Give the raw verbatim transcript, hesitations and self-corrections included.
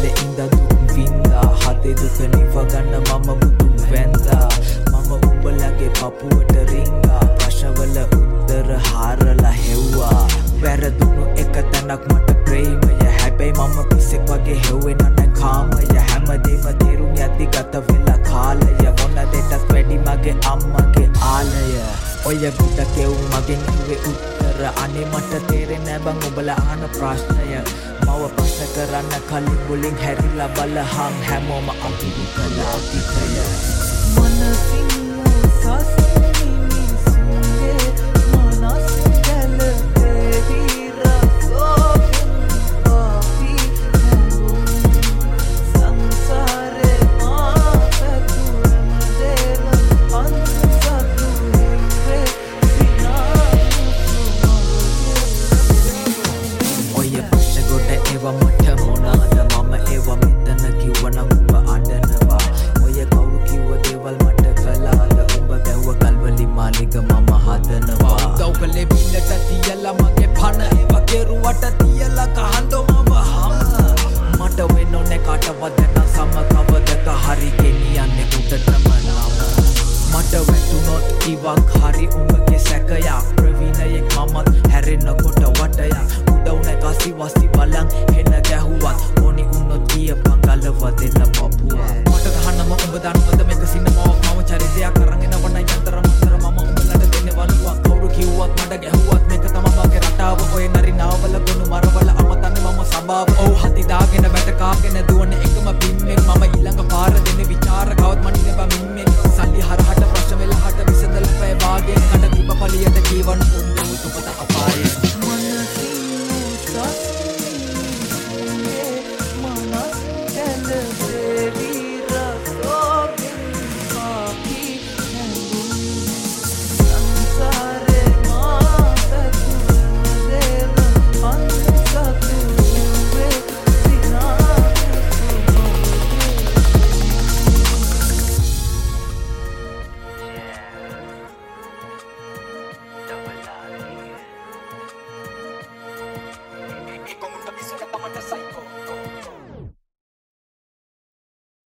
ඉඳ දුක් වින්දා හතේ දුක නිවගන්න මම බුදුන් වැන්දා මම උඹලගේ පපුවට රිංගා ප්‍රශ්නවල උත්තර හාරලා හෙව්වා වැරදුණු එක තැනක් මට ප්‍රේමය හැබැයි මම පිස්සෙක් වගේ හෙව්වේ නෑ කාමය හැමදේම තේරුම් යද්දි ගත වෙලා කාලය මොන දෙයටත් වැඩි මගේ අම්මගේ ආලය ඔය ගුඩ කෙවුම් මගෙන් කිව්වේ උත්තර අනේ මට තේරෙන්නේ නෑ බං උඹලා අහන ප්‍රශ්නය මව ප්‍රශ්න කරන්න කලින් මුලින් හැරිලා බලහන් හැමෝම අඳුරු කළ අතීතය මනසින් සසුනි මිසුනේ මනස ගැලපෙවි රසෝකින් පාපි සංසාරේ මාපතුරම දේව අන්සතු හෙවේ ඔය ප්‍රශ්න ගොඩ ඒවා මට මොනාද මම ඒවා මෙතන කිව්වනම් උඹ අඬනවා ඔය කවුරු කිව්ව දේවල් මට කළාද උඹ ගැව්ව කල්වලි මාලිග මම හදනවා උදව් කළේ බිල්ලට තියලා මගේ පණ ඒවා කෙරුවට තියලා කහන්දෝ මම හම මට වෙන්නෝ නැ කාටවත්